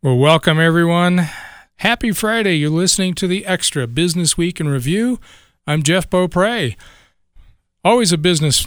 Well, welcome everyone. Happy Friday. You're listening to the Extra Business Week in Review. I'm Jeff Beaupre. Always a busy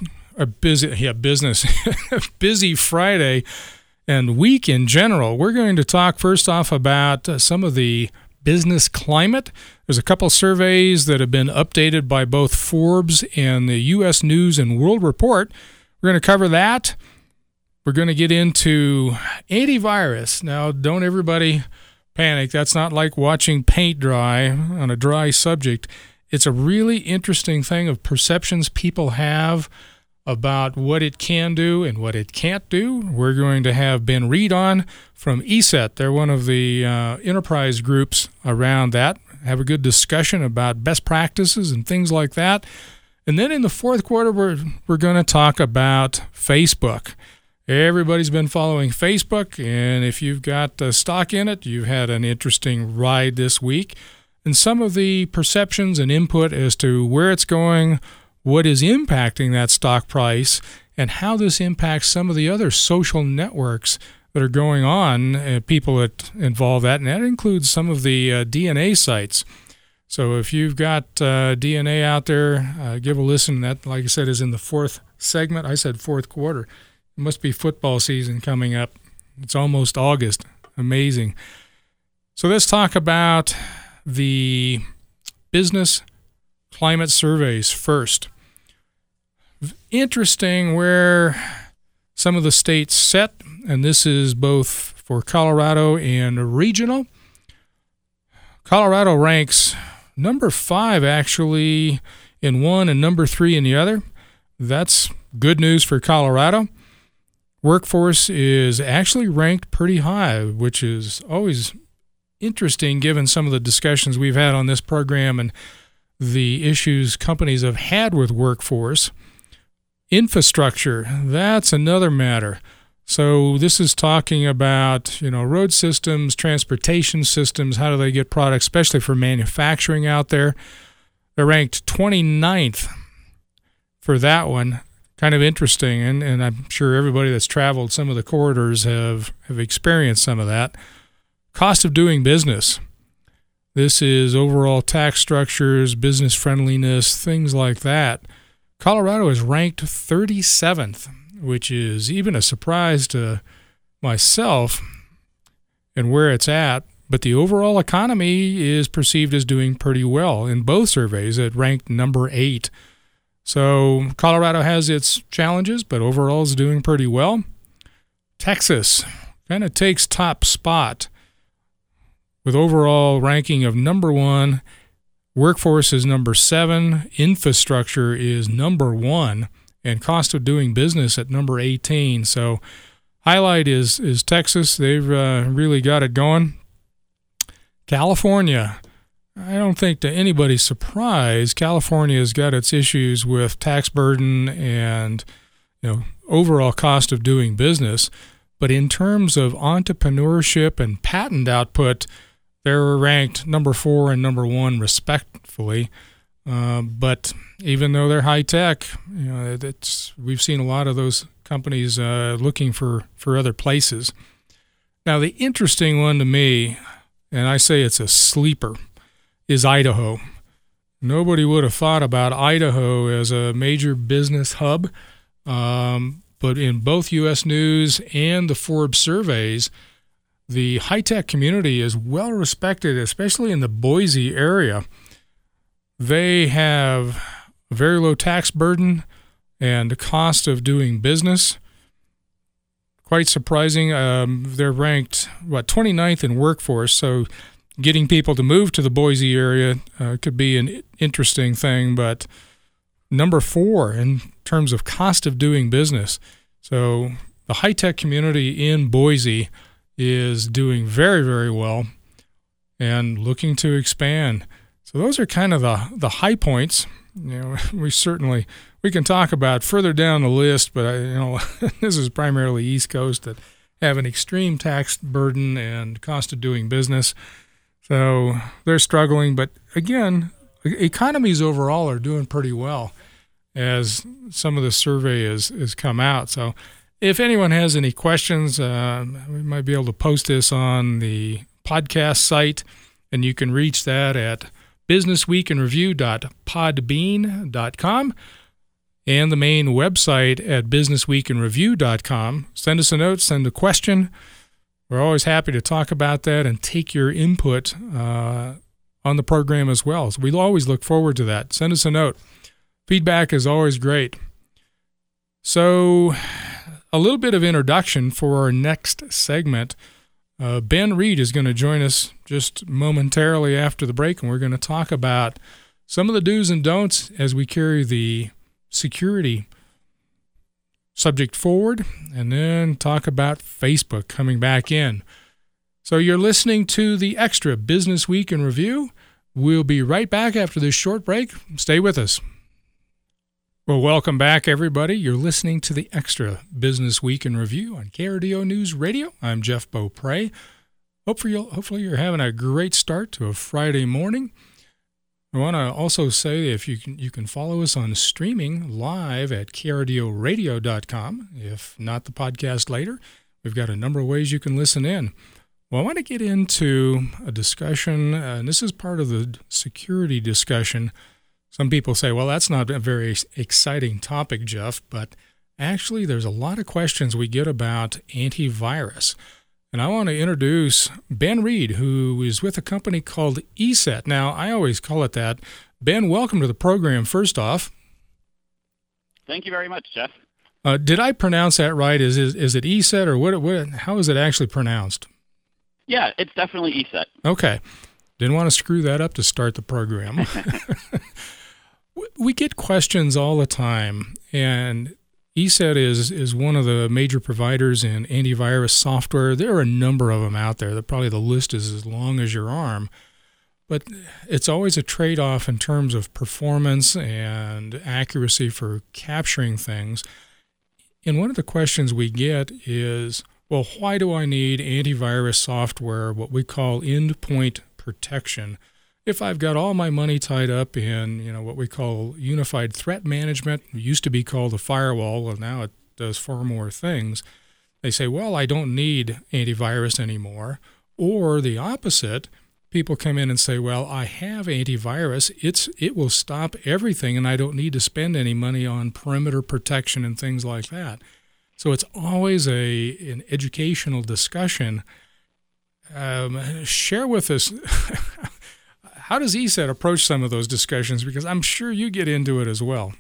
Friday and week in general. We're going to talk first off about some of the business climate. There's a couple surveys that have been updated by both Forbes and the U.S. News and World Report. We're going to cover that. We're going to get into antivirus. Now, don't everybody panic. That's not like watching paint dry on a dry subject. It's a really interesting thing of perceptions people have about what it can do and what it can't do. We're going to have Ben Reed on from ESET. They're one of the enterprise groups around that. Have a good discussion about best practices and things like that. And then in the fourth quarter, we're going to talk about Facebook. Everybody's been following Facebook, and if you've got stock in it, you've had an interesting ride this week. And some of the perceptions and input as to where it's going, what is impacting that stock price, and how this impacts some of the other social networks that are going on, people that involve that, and that includes some of the DNA sites. So if you've got DNA out there, give a listen. That, like I said, is in the fourth segment. I said fourth quarter. It must be football season coming up. It's almost August. Amazing. So let's talk about the business climate surveys first. Interesting where some of the states set, and this is both for Colorado and regional. Colorado ranks number 5 actually in one and number 3 in the other. That's good news for Colorado. Workforce is actually ranked pretty high, which is always interesting given some of the discussions we've had on this program and the issues companies have had with workforce. Infrastructure, that's another matter. So this is talking about, road systems, transportation systems, how do they get products, especially for manufacturing out there. They're ranked 29th for that one. Kind of interesting, and I'm sure everybody that's traveled some of the corridors have experienced some of that. Cost of doing business. This is overall tax structures, business friendliness, things like that. Colorado is ranked 37th, which is even a surprise to myself and where it's at. But the overall economy is perceived as doing pretty well. In both surveys, it ranked number 8. So Colorado has its challenges, but overall is doing pretty well. Texas kind of takes top spot with overall ranking of number 1. Workforce is number 7. Infrastructure is number 1. And cost of doing business at number 18. So highlight is Texas. They've really got it going. California. I don't think to anybody's surprise, California has got its issues with tax burden and overall cost of doing business. But in terms of entrepreneurship and patent output, they're ranked number 4 and number 1 respectively. But even though they're high tech, we've seen a lot of those companies looking for other places. Now the interesting one to me, and I say it's a sleeper, is Idaho. Nobody would have thought about Idaho as a major business hub, but in both U.S. News and the Forbes surveys, the high-tech community is well respected, especially in the Boise area. They have a very low tax burden and the cost of doing business. Quite surprising. They're ranked, 29th in workforce, so getting people to move to the Boise area could be an interesting thing, but number 4 in terms of cost of doing business. So the high-tech community in Boise is doing very, very well and looking to expand. So those are kind of the high points. We can talk about further down the list, but this is primarily East Coast that have an extreme tax burden and cost of doing business. So they're struggling, but again, economies overall are doing pretty well as some of the survey has come out. So If anyone has any questions, we might be able to post this on the podcast site, and you can reach that at businessweekinreview.podbean.com and the main website at businessweekinreview.com. Send us a note, send a question. We're always happy to talk about that and take your input on the program as well. So we always look forward to that. Send us a note. Feedback is always great. So a little bit of introduction for our next segment. Ben Reed is going to join us just momentarily after the break, and we're going to talk about some of the do's and don'ts as we carry the security subject forward, and then talk about Facebook coming back in. So you're listening to the Extra Business Week in Review. We'll be right back after this short break. Stay with us. Well, welcome back, everybody. You're listening to the Extra Business Week in Review on KRDO News Radio. I'm Jeff Beaupre. Hopefully you're having a great start to a Friday morning. I want to also say if you can follow us on streaming live at krdoradio.com. If not the podcast later, we've got a number of ways you can listen in. Well, I want to get into a discussion, and this is part of the security discussion. Some people say, well, that's not a very exciting topic, Jeff, but actually there's a lot of questions we get about antivirus. And I want to introduce Ben Reed, who is with a company called ESET. Now, I always call it that. Ben, welcome to the program, first off. Thank you very much, Jeff. Did I pronounce that right? Is it ESET, or what? How is it actually pronounced? Yeah, it's definitely ESET. Okay. Didn't want to screw that up to start the program. We get questions all the time, and ESET is one of the major providers in antivirus software. There are a number of them out there. Probably the list is as long as your arm. But it's always a trade-off in terms of performance and accuracy for capturing things. And one of the questions we get is, well, why do I need antivirus software, what we call endpoint protection, if I've got all my money tied up in, what we call unified threat management? It used to be called a firewall. Well, now it does far more things. They say, well, I don't need antivirus anymore. Or the opposite, people come in and say, well, I have antivirus. It will stop everything, and I don't need to spend any money on perimeter protection and things like that. So it's always an educational discussion. Share with us, how does ESET approach some of those discussions? Because I'm sure you get into it as well.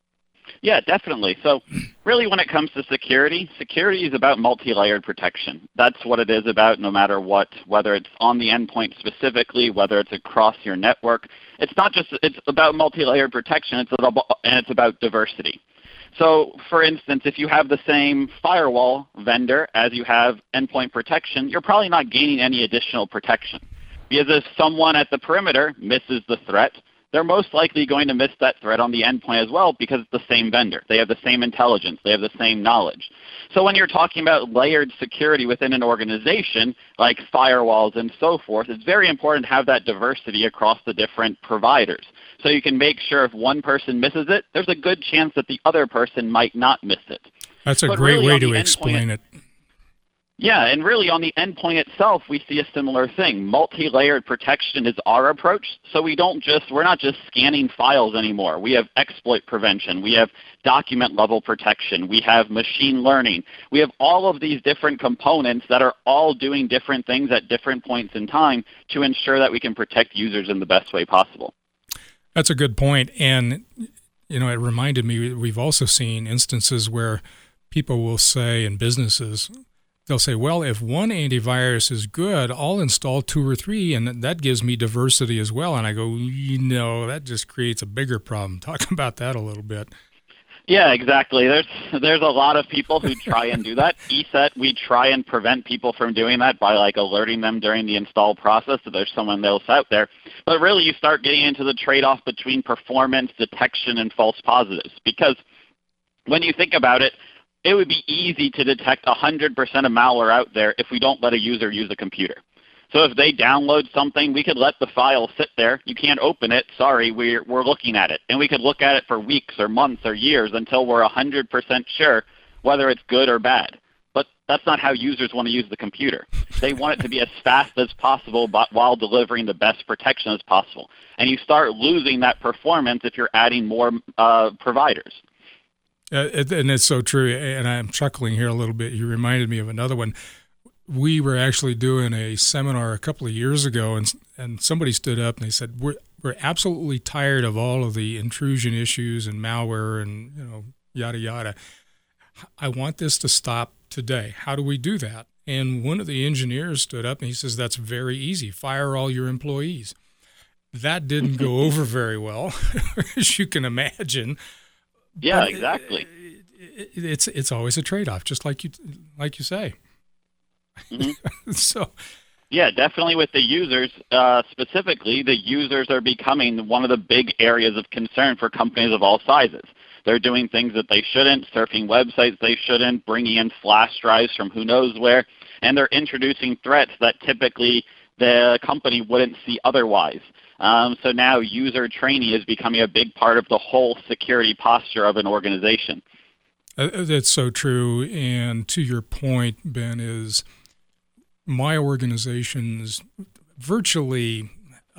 Yeah, definitely. So really when it comes to security is about multi-layered protection. That's what it is about no matter what, whether it's on the endpoint specifically, whether it's across your network. It's about multi-layered protection, it's about diversity. So, for instance, if you have the same firewall vendor as you have endpoint protection, you're probably not gaining any additional protection. Because if someone at the perimeter misses the threat, they're most likely going to miss that threat on the endpoint as well because it's the same vendor. They have the same intelligence. They have the same knowledge. So when you're talking about layered security within an organization, like firewalls and so forth, it's very important to have that diversity across the different providers. So you can make sure if one person misses it, there's a good chance that the other person might not miss it. That's a great way to explain it. Yeah, and really on the endpoint itself, we see a similar thing. Multi-layered protection is our approach, so we're not just scanning files anymore. We have exploit prevention. We have document level protection. We have machine learning. We have all of these different components that are all doing different things at different points in time to ensure that we can protect users in the best way possible. That's a good point. And, it reminded me, we've also seen instances where people will say in businesses, they'll say, well, if one antivirus is good, I'll install 2 or 3, and that gives me diversity as well. And I go, that just creates a bigger problem. Talk about that a little bit. Yeah, exactly. There's a lot of people who try and do that. ESET, we try and prevent people from doing that by alerting them during the install process so there's someone else out there. But really you start getting into the trade-off between performance, detection, and false positives. Because when you think about it, it would be easy to detect 100% of malware out there if we don't let a user use a computer. So if they download something, we could let the file sit there. You can't open it. Sorry, we're looking at it. And we could look at it for weeks or months or years until we're 100% sure whether it's good or bad. But that's not how users want to use the computer. They want it to be as fast as possible while delivering the best protection as possible. And you start losing that performance if you're adding more providers. And it's so true. And I'm chuckling here a little bit. You reminded me of another one. We were actually doing a seminar a couple of years ago, and somebody stood up and they said, we're absolutely tired of all of the intrusion issues and malware and yada yada. I want this to stop today. How do we do that? And one of the engineers stood up and he says, that's very easy. Fire all your employees. That didn't go over very well, as you can imagine. Yeah, but exactly. It's always a trade-off, just like you say. Mm-hmm. So. Yeah, definitely with the users, specifically, the users are becoming one of the big areas of concern for companies of all sizes. They're doing things that they shouldn't, surfing websites they shouldn't, bringing in flash drives from who knows where, and they're introducing threats that typically the company wouldn't see otherwise. So now user training is becoming a big part of the whole security posture of an organization. That's so true. And to your point, Ben, is my organization's virtually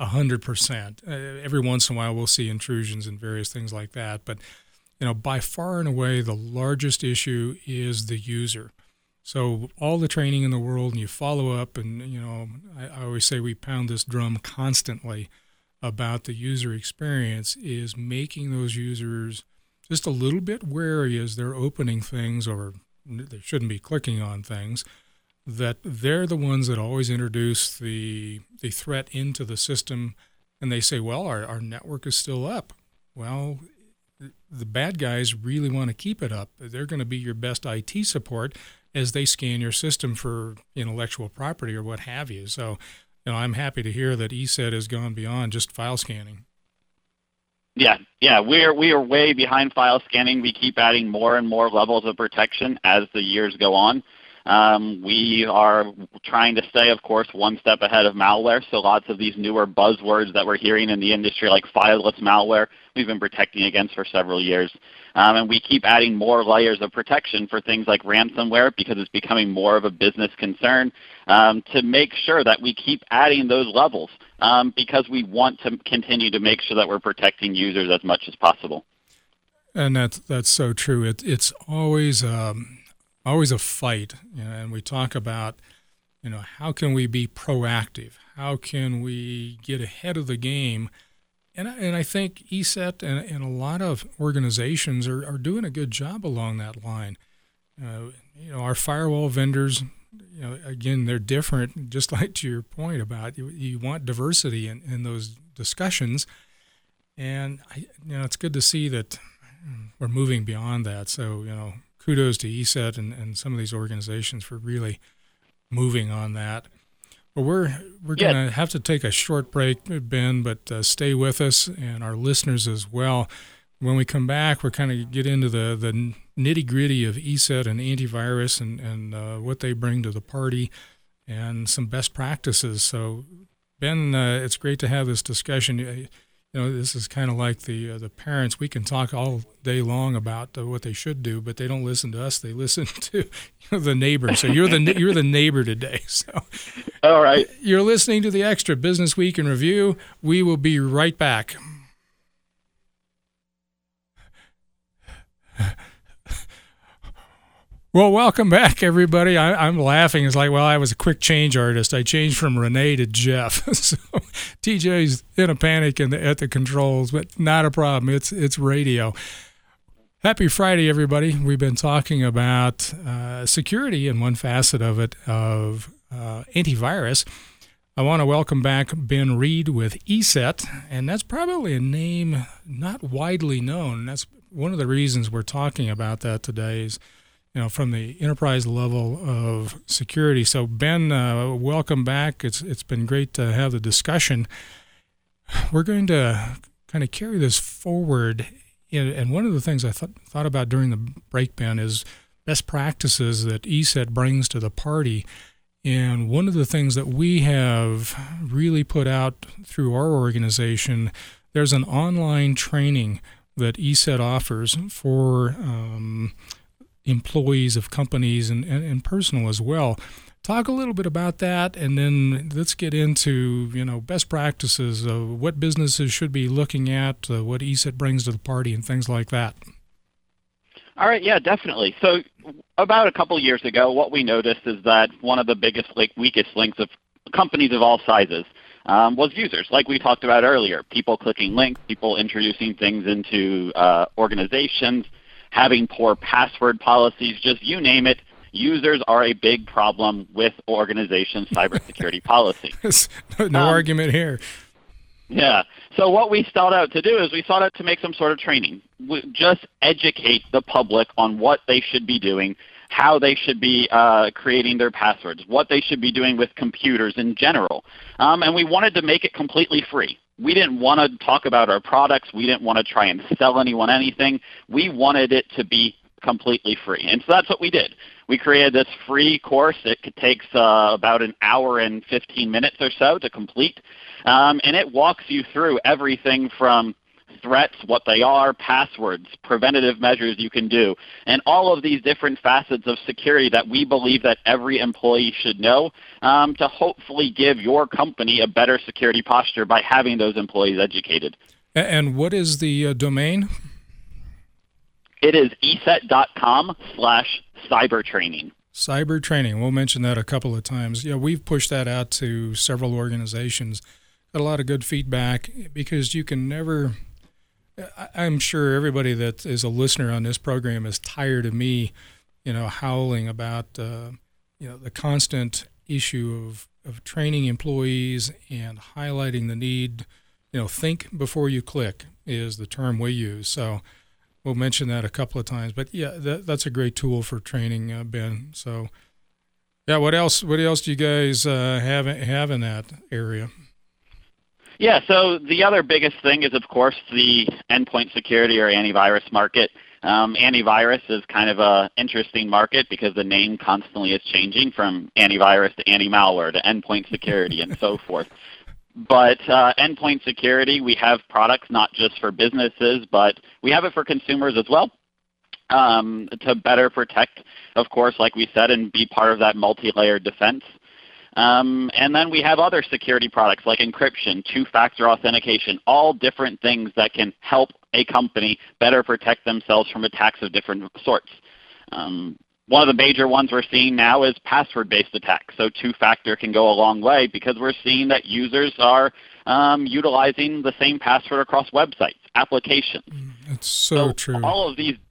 100%. Every once in a while we'll see intrusions and various things like that. But by far and away, the largest issue is the user. So all the training in the world, and you follow up, and I always say we pound this drum constantly about the user experience, is making those users just a little bit wary as they're opening things, or they shouldn't be clicking on things, that they're the ones that always introduce the threat into the system, and they say, well, our network is still up. Well, the bad guys really want to keep it up. They're going to be your best IT support as they scan your system for intellectual property or what have you. So, I'm happy to hear that ESET has gone beyond just file scanning. Yeah, we are way behind file scanning. We keep adding more and more levels of protection as the years go on. We are trying to stay, of course, one step ahead of malware. So lots of these newer buzzwords that we're hearing in the industry, like fileless malware, we've been protecting against for several years. And we keep adding more layers of protection for things like ransomware, because it's becoming more of a business concern, to make sure that we keep adding those levels, because we want to continue to make sure that we're protecting users as much as possible. And that's so true. It's always a fight, and we talk about, how can we be proactive? How can we get ahead of the game? And I think ESET and a lot of organizations are doing a good job along that line. Our firewall vendors, again, they're different, just like to your point about you want diversity in those discussions. And, it's good to see that we're moving beyond that. So, kudos to ESET and some of these organizations for really moving on that. Well, we're going to have to take a short break, Ben, but stay with us and our listeners as well. When we come back, we're kind of get into the nitty-gritty of ESET and antivirus and what they bring to the party and some best practices. So, Ben, it's great to have this discussion. This is kind of like the parents. We can talk all day long about what they should do, but they don't listen to us. They listen to the neighbor. So you're the neighbor today. So, all right. You're listening to the Extra Business Week in Review. We will be right back. Well, welcome back, everybody. I'm laughing. It's like, well, I was a quick change artist. I changed from Renee to Jeff. So TJ's in a panic at the controls, but not a problem. It's radio. Happy Friday, everybody. We've been talking about security and one facet of it, of antivirus. I want to welcome back Ben Reed with ESET, and that's probably a name not widely known. That's one of the reasons we're talking about that today is, from the enterprise level of security. So, Ben, welcome back. It's been great to have the discussion. We're going to kind of carry this forward. And one of the things I thought about during the break, Ben, is best practices that ESET brings to the party. And one of the things that we have really put out through our organization, there's an online training that ESET offers for employees of companies and personal as well. Talk a little bit about that, and then let's get into, best practices of what businesses should be looking at, what ESET brings to the party, and things like that. All right, yeah, definitely. So about a couple of years ago, what we noticed is that one of the biggest, weakest links of companies of all sizes was users, like we talked about earlier. People clicking links, people introducing things into organizations, having poor password policies, just you name it. Users are a big problem with organizations' cybersecurity policy. No argument here. Yeah. So what we sought out to do is we sought out to make some sort of training. Just educate the public on what they should be doing, how they should be creating their passwords, what they should be doing with computers in general. And we wanted to make it completely free. We didn't want to talk about our products. We didn't want to try and sell anyone anything. We wanted it to be completely free. And so that's what we did. We created this free course. It takes about an hour and 15 minutes or so to complete. And it walks you through everything from threats, what they are, passwords, preventative measures you can do, and all of these different facets of security that we believe that every employee should know to hopefully give your company a better security posture by having those employees educated. And what is the domain? It is eset.com/cybertraining. Cyber training. We'll mention that a couple of times. Yeah, we've pushed that out to several organizations. Got a lot of good feedback because you can never. I'm sure everybody that is a listener on this program is tired of me, howling about the constant issue of training employees and highlighting the need. Think before you click is the term we use. So we'll mention that a couple of times. But yeah, that's a great tool for training, Ben. So yeah, what else? What else do you guys have in that area? Yeah, so the other biggest thing is, of course, the endpoint security or antivirus market. Antivirus is kind of an interesting market because the name constantly is changing from antivirus to anti-malware to endpoint security and so forth. But endpoint security, we have products not just for businesses, but we have it for consumers as well to better protect, of course, like we said, and be part of that multi-layered defense. And then we have other security products like encryption, two-factor authentication, all different things that can help a company better protect themselves from attacks of different sorts. One of the major ones we're seeing now is password-based attacks. So two-factor can go a long way because we're seeing that users are utilizing the same password across websites, applications. It's so true. All of these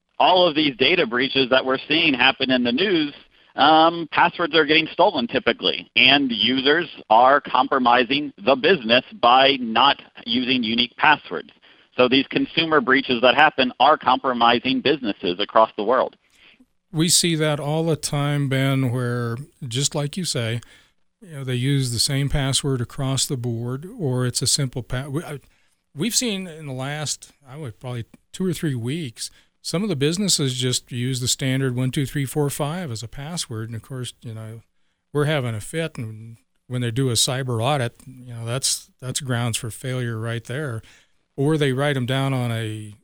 data breaches that we're seeing happen in the news, passwords are getting stolen typically, and users are compromising the business by not using unique passwords. So these consumer breaches that happen are compromising businesses across the world. We see that all the time, Ben, where, just like you say, they use the same password across the board, or it's a simple We've seen in the last, probably 2 or 3 weeks, some of the businesses just use the standard 1, 2, 3, 4, 5 as a password, and of course, we're having a fit. And when they do a cyber audit, that's grounds for failure right there. Or they write them down on a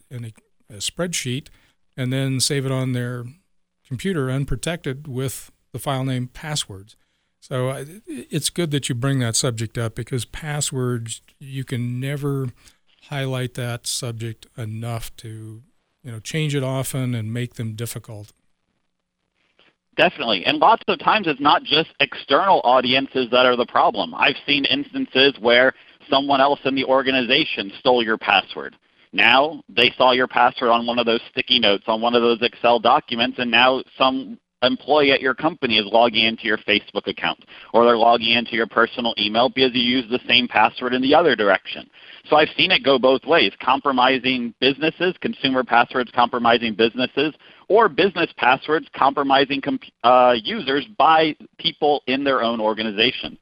spreadsheet and then save it on their computer unprotected with the file name passwords. So it's good that you bring that subject up because passwords, you can never highlight that subject enough to change it often and make them difficult. Definitely. And lots of times it's not just external audiences that are the problem. I've seen instances where someone else in the organization stole your password. Now they saw your password on one of those sticky notes, on one of those Excel documents, and now some employee at your company is logging into your Facebook account, or they're logging into your personal email because you use the same password in the other direction. So I've seen it go both ways, compromising businesses, consumer passwords compromising businesses, or business passwords compromising users by people in their own organization.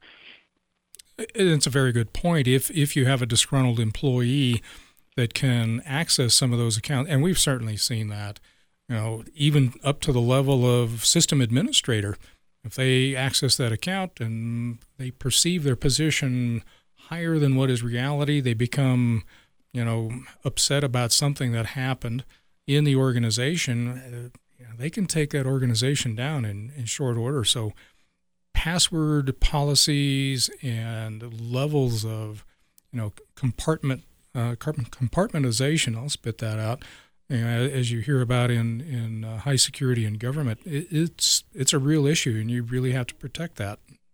It's a very good point. If you have a disgruntled employee that can access some of those accounts, and we've certainly seen that, even up to the level of system administrator, if they access that account and they perceive their position higher than what is reality, they become, upset about something that happened in the organization. they can take that organization down in short order. So password policies and levels of, compartmentalization, I'll spit that out, as you hear about in high security and government, it's a real issue, and you really have to protect that.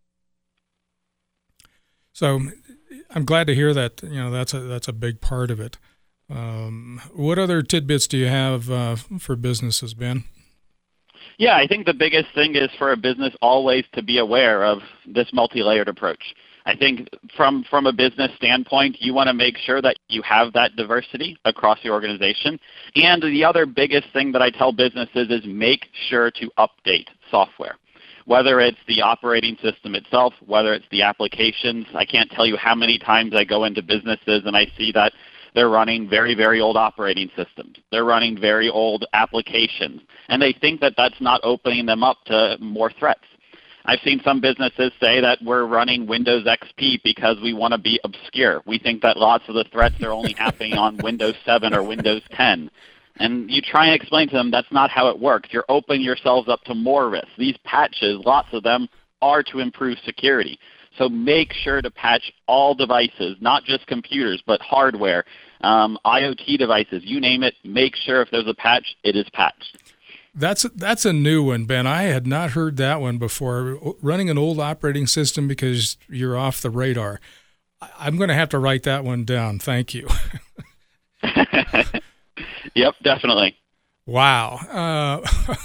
So I'm glad to hear that, that's a big part of it. What other tidbits do you have for businesses, Ben? Yeah, I think the biggest thing is for a business always to be aware of this multi-layered approach. I think from a business standpoint, you want to make sure that you have that diversity across your organization. And the other biggest thing that I tell businesses is make sure to update software. Whether it's the operating system itself, whether it's the applications. I can't tell you how many times I go into businesses and I see that they're running very, very old operating systems. They're running very old applications. And they think that that's not opening them up to more threats. I've seen some businesses say that we're running Windows XP because we want to be obscure. We think that lots of the threats are only happening on Windows 7 or Windows 10. And you try and explain to them that's not how it works. You're opening yourselves up to more risks. These patches, lots of them, are to improve security. So make sure to patch all devices, not just computers, but hardware, IoT devices, you name it. Make sure if there's a patch, it is patched. That's a new one, Ben. I had not heard that one before. Running an old operating system because you're off the radar. I'm going to have to write that one down. Thank you. Yep, definitely. Wow.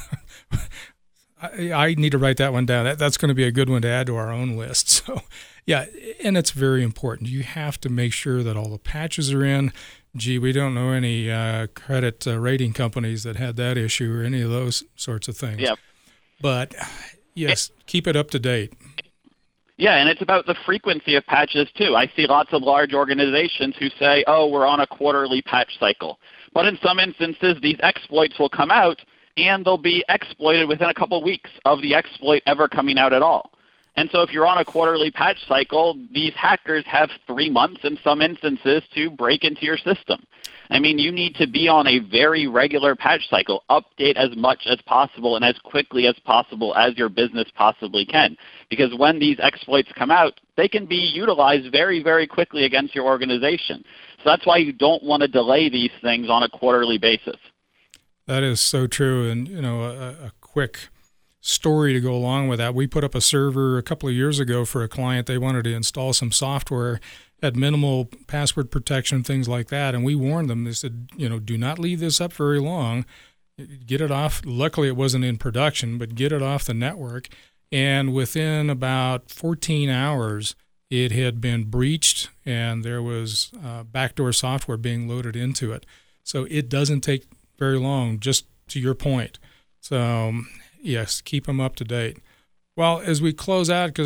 I need to write that one down. That's going to be a good one to add to our own list. So, yeah, and it's very important. You have to make sure that all the patches are in. Gee, we don't know any credit rating companies that had that issue or any of those sorts of things. Yep. But, yes, keep it up to date. Yeah, and it's about the frequency of patches, too. I see lots of large organizations who say, oh, we're on a quarterly patch cycle. But in some instances, these exploits will come out, and they'll be exploited within a couple weeks of the exploit ever coming out at all. And so if you're on a quarterly patch cycle, these hackers have 3 months in some instances to break into your system. I mean, you need to be on a very regular patch cycle, update as much as possible and as quickly as possible as your business possibly can. Because when these exploits come out, they can be utilized very, very quickly against your organization. So that's why you don't want to delay these things on a quarterly basis. That is so true. And, a quick story to go along with that. We put up a server a couple of years ago for a client. They wanted to install some software, had minimal password protection, things like that. And we warned them. They said, do not leave this up very long. Get it off. Luckily, it wasn't in production, but get it off the network. And within about 14 hours, it had been breached, and there was backdoor software being loaded into it. So it doesn't take very long, just to your point. So, yes, keep them up to date. Well, as we close out, because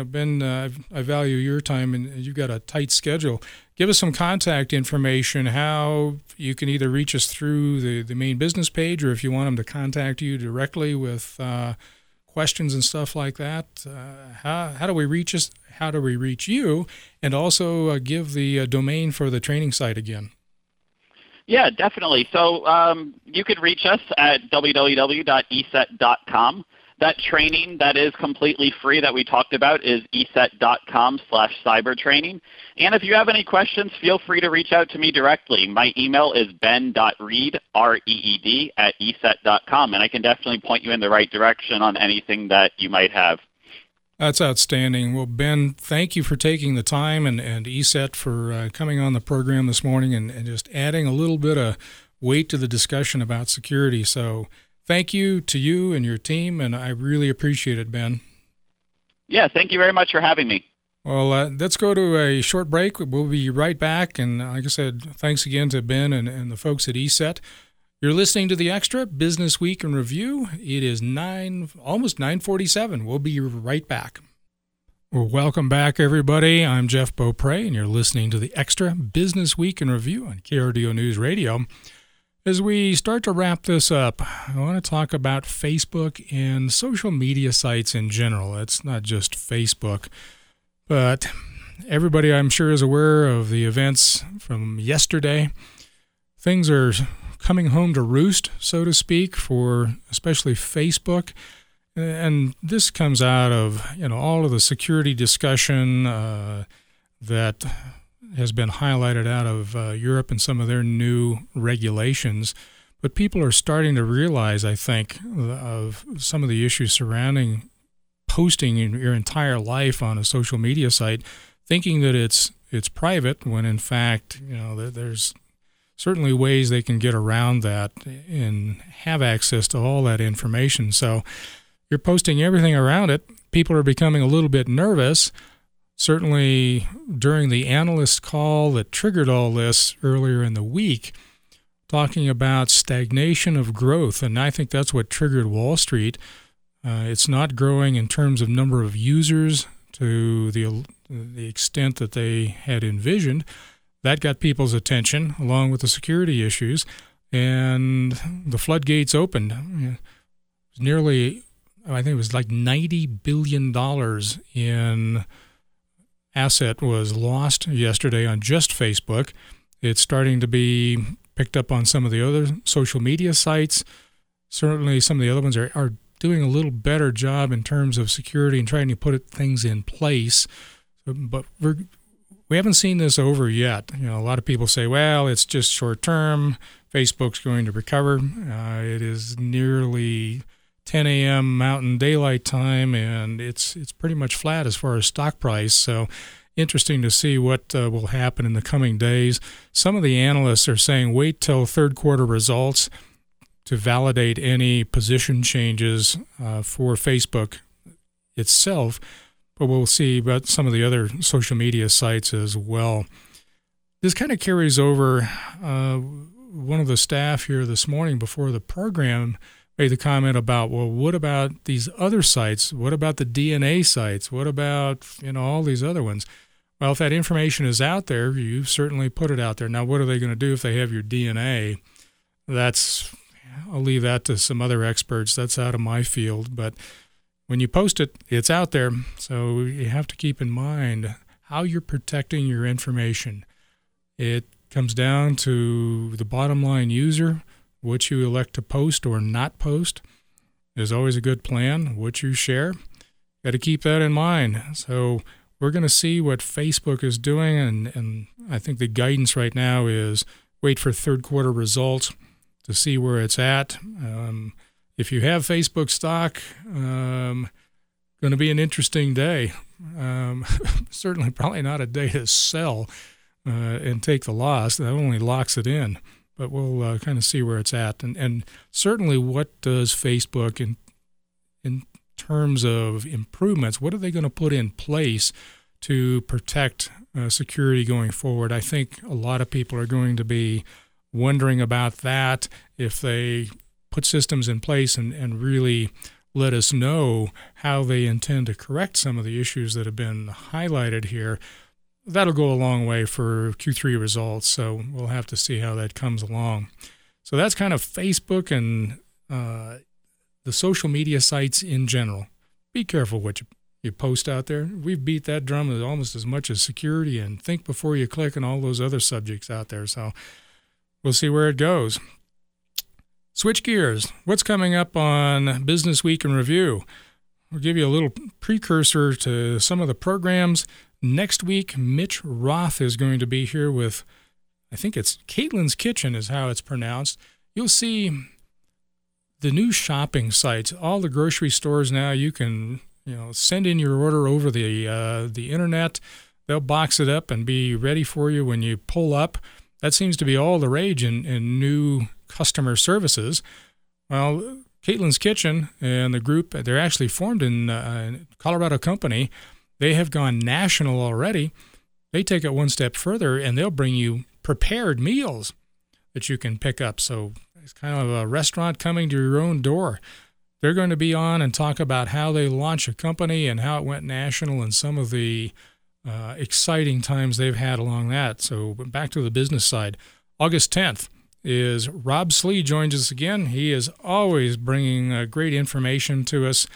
I value your time and you've got a tight schedule, give us some contact information, how you can either reach us through the main business page, or if you want them to contact you directly with questions and stuff like that. How do we reach us? How do we reach you? And also give the domain for the training site again. Yeah, definitely. So you could reach us at www.eset.com. That training that is completely free that we talked about is eset.com/cybertraining. And if you have any questions, feel free to reach out to me directly. My email is ben.reed, R-E-E-D, @eset.com, and I can definitely point you in the right direction on anything that you might have. That's outstanding. Well, Ben, thank you for taking the time, and ESET for coming on the program this morning and just adding a little bit of weight to the discussion about security. So thank you to you and your team, and I really appreciate it, Ben. Yeah, thank you very much for having me. Well, let's go to a short break. We'll be right back. And like I said, thanks again to Ben and the folks at ESET. You're listening to The Extra Business Week in Review. It is almost 9:47. We'll be right back. Well, welcome back, everybody. I'm Jeff Beaupre, and you're listening to The Extra Business Week in Review on KRDO News Radio. As we start to wrap this up, I want to talk about Facebook and social media sites in general. It's not just Facebook, but everybody, I'm sure, is aware of the events from yesterday. Things are coming home to roost, so to speak, for especially Facebook. And this comes out of all of the security discussion that has been highlighted out of Europe and some of their new regulations. But people are starting to realize, I think, of some of the issues surrounding posting your entire life on a social media site, thinking that it's private, when in fact, there's certainly ways they can get around that and have access to all that information. So you're posting everything around it. People are becoming a little bit nervous. Certainly during the analyst call that triggered all this earlier in the week, talking about stagnation of growth, and I think that's what triggered Wall Street. It's not growing in terms of number of users to the extent that they had envisioned. That got people's attention, along with the security issues, and the floodgates opened. Nearly, I think it was like $90 billion in asset was lost yesterday on just Facebook. It's starting to be picked up on some of the other social media sites. Certainly some of the other ones are doing a little better job in terms of security and trying to put things in place. But we haven't seen this over yet. A lot of people say, well, it's just short term. Facebook's going to recover. It is nearly 10 a.m. Mountain Daylight Time, and it's pretty much flat as far as stock price. So interesting to see what will happen in the coming days. Some of the analysts are saying wait till third quarter results to validate any position changes for Facebook itself, but we'll see about some of the other social media sites as well. This kind of carries over. One of the staff here this morning before the program made the comment about, well, what about these other sites? What about the DNA sites? What about, all these other ones? Well, if that information is out there, you certainly put it out there. Now, what are they going to do if they have your DNA? I'll leave that to some other experts. That's out of my field. But when you post it, it's out there. So you have to keep in mind how you're protecting your information. It comes down to the bottom line user. What you elect to post or not post is always a good plan. What you share, got to keep that in mind. So we're going to see what Facebook is doing, and I think the guidance right now is wait for third quarter results to see where it's at. If you have Facebook stock, going to be an interesting day. Certainly probably not a day to sell and take the loss. That only locks it in. But we'll kind of see where it's at. And certainly what does Facebook, in terms of improvements, what are they going to put in place to protect security going forward? I think a lot of people are going to be wondering about that, if they put systems in place and really let us know how they intend to correct some of the issues that have been highlighted here. That'll go a long way for Q3 results, so we'll have to see how that comes along. So that's kind of Facebook and the social media sites in general. Be careful what you post out there. We've beat that drum almost as much as security and think before you click and all those other subjects out there. So we'll see where it goes. Switch gears. What's coming up on Business Week in Review? We'll give you a little precursor to some of the programs. Next week, Mitch Roth is going to be here with, I think it's Caitlin's Kitchen is how it's pronounced. You'll see the new shopping sites. All the grocery stores now, you can send in your order over the internet. They'll box it up and be ready for you when you pull up. That seems to be all the rage in new customer services. Well, Caitlin's Kitchen and the group, they're actually formed in a Colorado company. They have gone national already. They take it one step further, and they'll bring you prepared meals that you can pick up. So it's kind of a restaurant coming to your own door. They're going to be on and talk about how they launch a company and how it went national and some of the exciting times they've had along that. So back to the business side. August 10th is Rob Slee joins us again. He is always bringing great information to us.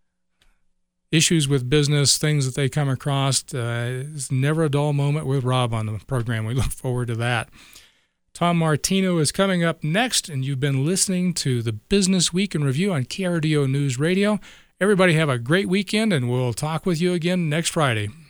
Issues with business, things that they come across. It's never a dull moment with Rob on the program. We look forward to that. Tom Martino is coming up next, and you've been listening to the Business Week in Review on KRDO News Radio. Everybody have a great weekend, and we'll talk with you again next Friday.